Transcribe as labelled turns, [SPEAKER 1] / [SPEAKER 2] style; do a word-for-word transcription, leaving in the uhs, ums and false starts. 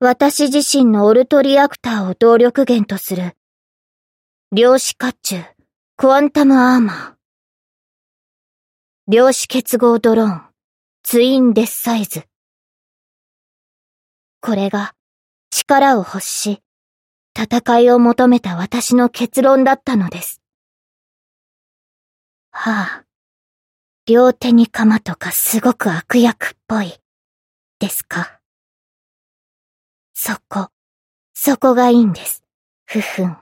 [SPEAKER 1] 私自身のオルトリアクターを動力源とする、量子甲冑、クワンタムアーマー。量子結合ドローン、ツインデスサイズ。これが、力を欲し、戦いを求めた私の結論だったのです。はあ、両手に鎌とかすごく悪役っぽい、ですか。そこ、そこがいいんです。ふふん。